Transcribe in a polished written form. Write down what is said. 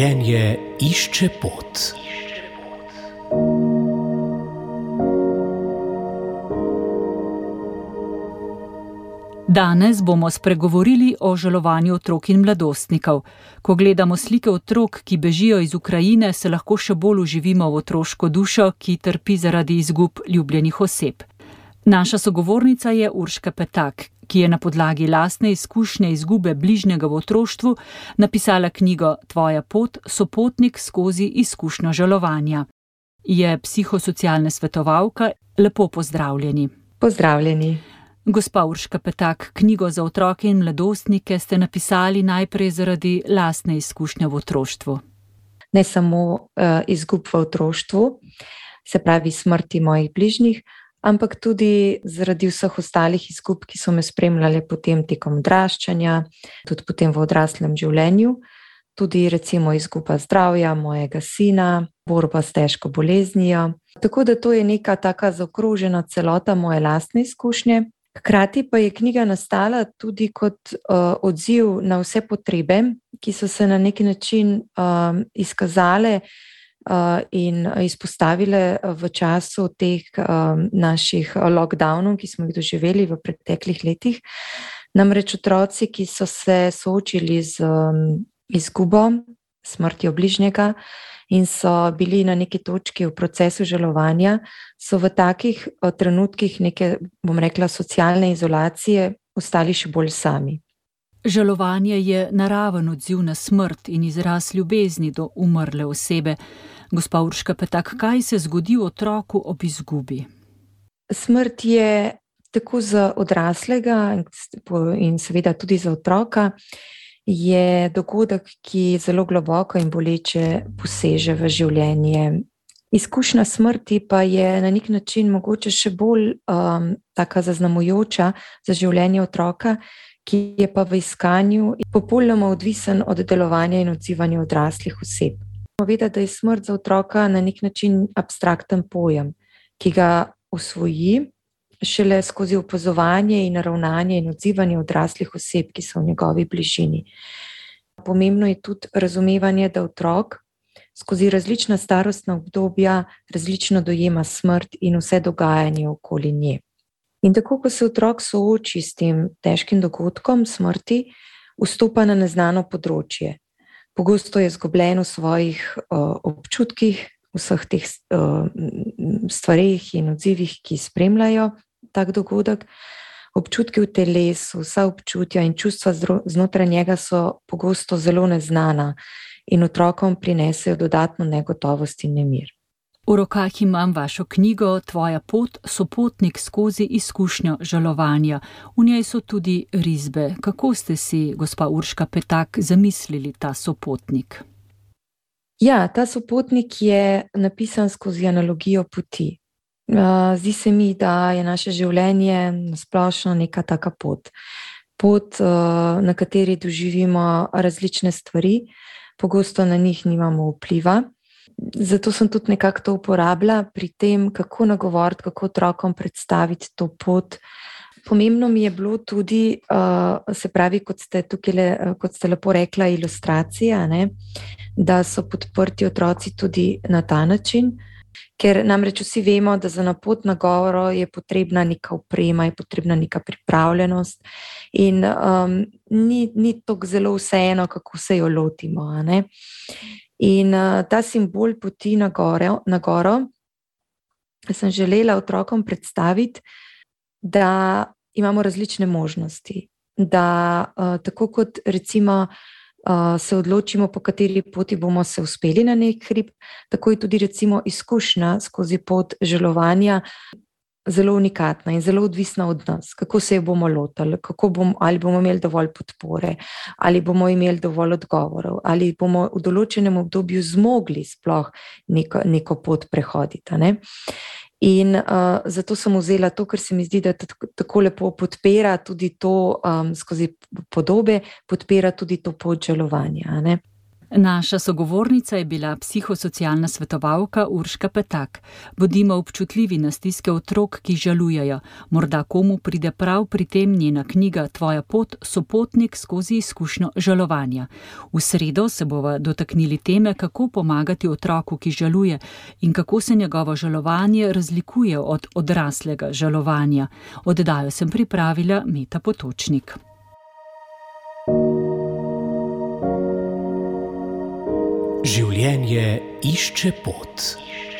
Življenje išče pot. Danes bomo spregovorili o žalovanju otrok in mladostnikov. Ko gledamo slike otrok, ki bežijo iz Ukrajine, se lahko še bolj vživimo v otroško dušo, ki trpi zaradi izgub ljubljenih oseb. Naša sogovornica je Urška Petak, ki je na podlagi lastne izkušnje izgube bližnjega v otroštvu napisala knjigo Tvoja pot, sopotnik skozi izkušnjo žalovanja. Je psihosocialna svetovalka. Lepo pozdravljeni. Pozdravljeni. Gospa Urška Petak, knjigo za otroke in mladostnike ste napisali najprej zaradi lastne izkušnje v otroštvu. Ne samo izgub v otroštvu, se pravi smrti mojih bližnjih, ampak tudi zaradi vseh ostalih izgub, ki so me spremljale potem tekom odraščanja, tudi potem v odraslem življenju, tudi recimo izguba zdravja mojega sina, borba s težko boleznijo. Tako da to je neka taka zaokrožena celota moje lastne izkušnje. Hkrati pa je knjiga nastala tudi kot odziv na vse potrebe, ki so se na neki način izkazale in izpostavile v času teh naših lockdownov, ki smo jih doživeli v preteklih letih. Namreč otroci, ki so se soočili z izgubo, smrtjo bližnjega in so bili na neki točki v procesu žalovanja, so v takih trenutkih neke, bom rekla, socialne izolacije ostali še bolj sami. Žalovanje je naraven odziv na smrt in izraz ljubezni do umrle osebe. Gospa Urška Petak, kaj se zgodi otroku ob izgubi? Smrt je tako za odraslega in seveda tudi za otroka je dogodek, ki zelo globoko in boleče poseže v življenje. Izkušnja smrti pa je na nek način mogoče še bolj taka zaznamujoča za življenje otroka, ki je pa v iskanju popolnoma odvisen od delovanja in odzivanja odraslih oseb. Vedeti, da je smrt za otroka na nek način abstrakten pojem, ki ga osvoji šele skozi opazovanje in ravnanje in odzivanje odraslih oseb, ki so v njegovi bližini. Pomembno je tudi razumevanje, da otrok skozi različna starostna obdobja različno dojema smrt in vse dogajanje okoli nje. In tako, ko se otrok sooči s tem težkim dogodkom smrti, vstopa na neznano področje. Pogosto je izgubljen v svojih občutkih, vseh teh stvareh in odzivih, ki spremljajo tak dogodek. Občutki v telesu, vsa občutja in čustva znotraj njega so pogosto zelo neznana in otrokom prinesejo dodatno negotovost in nemir. V rokah imam vašo knjigo Tvoja pot, sopotnik skozi izkušnjo žalovanja. V njej so tudi risbe. Kako ste si, gospa Urška Petak, zamislili ta sopotnik? Ja, ta sopotnik je napisan skozi analogijo poti. Zdi se mi, da je naše življenje nasplošno neka taka pot. Pot, na kateri doživimo različne stvari, pogosto na njih nimamo vpliva. Zato sem tudi nekako to uporabila pri tem, kako nagovoriti, kako otrokom predstaviti to pot. Pomembno mi je bilo tudi, se pravi, kot ste lepo rekla, ilustracija, ne? Da so podprti otroci tudi na ta način, ker namreč vsi vemo, da za na pot na goro je potrebna neka oprema, je potrebna neka pripravljenost in ni tako zelo vseeno, kako se jo lotimo, a ne? In ta simbol poti na goro sem želela otrokom predstaviti, da imamo različne možnosti, da tako kot recimo se odločimo, po kateri poti bomo se uspeli na nek hrib, tako je tudi recimo izkušnja skozi pot žalovanja zelo unikatna in zelo odvisna od nas, kako se jo bomo lotili, ali bomo imeli dovolj podpore, ali bomo imeli dovolj odgovorov, ali bomo v določenem obdobju zmogli sploh neko pot prehoditi, ne? In zato sem vzela to, ker se mi zdi, da tako lepo podpira tudi to skozi podobe, podpira tudi to pot žalovanja, ne? Naša sogovornica je bila psihosocialna svetovalka Urška Petak. Bodimo občutljivi na stiske otrok, ki žalujejo. Morda komu pride prav pri tem njena knjiga Tvoja pot, sopotnik skozi izkušnjo žalovanja. V sredo se bova dotaknili teme, kako pomagati otroku, ki žaluje in kako se njegovo žalovanje razlikuje od odraslega žalovanja. Oddajo sem pripravila Meta Potočnik. Življenje išče pot.